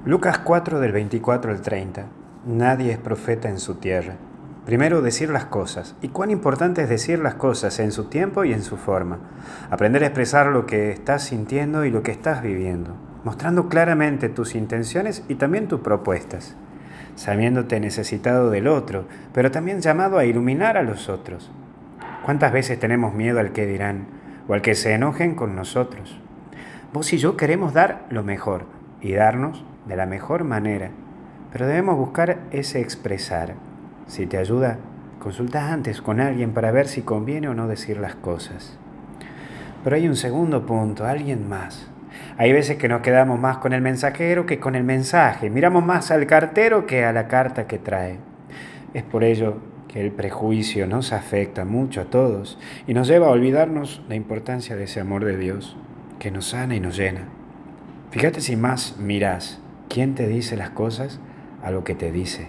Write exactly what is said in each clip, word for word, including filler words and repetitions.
Lucas cuatro del veinticuatro al treinta. Nadie es profeta en su tierra. Primero, decir las cosas. ¿Y cuán importante es decir las cosas en su tiempo y en su forma? Aprender a expresar lo que estás sintiendo y lo que estás viviendo, mostrando claramente tus intenciones y también tus propuestas, sabiéndote necesitado del otro, pero también llamado a iluminar a los otros. ¿Cuántas veces tenemos miedo al que dirán o al que se enojen con nosotros? Vos y yo queremos dar lo mejor y darnos de la mejor manera, pero debemos buscar ese expresar. Si te ayuda, consulta antes con alguien para ver si conviene o no decir las cosas. Pero hay un segundo punto, alguien más. Hay veces que nos quedamos más con el mensajero que con el mensaje, miramos más al cartero que a la carta que trae. Es por ello que el prejuicio nos afecta mucho a todos y nos lleva a olvidarnos la importancia de ese amor de Dios que nos sana y nos llena. Fíjate si más mirás quién te dice las cosas a lo que te dice.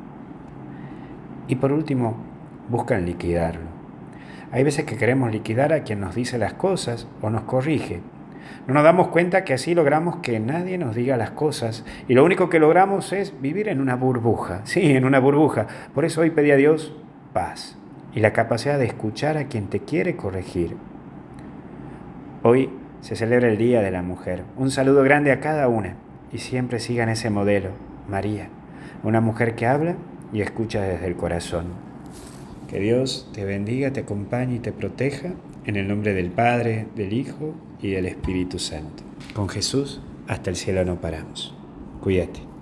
Y por último, buscan liquidarlo. Hay veces que queremos liquidar a quien nos dice las cosas o nos corrige. No nos damos cuenta que así logramos que nadie nos diga las cosas y lo único que logramos es vivir en una burbuja. Sí, en una burbuja. Por eso hoy pedí a Dios paz y la capacidad de escuchar a quien te quiere corregir. Hoy se celebra el Día de la Mujer. Un saludo grande a cada una y siempre sigan ese modelo, María, una mujer que habla y escucha desde el corazón. Que Dios te bendiga, te acompañe y te proteja en el nombre del Padre, del Hijo y del Espíritu Santo. Con Jesús hasta el cielo no paramos. Cuídate.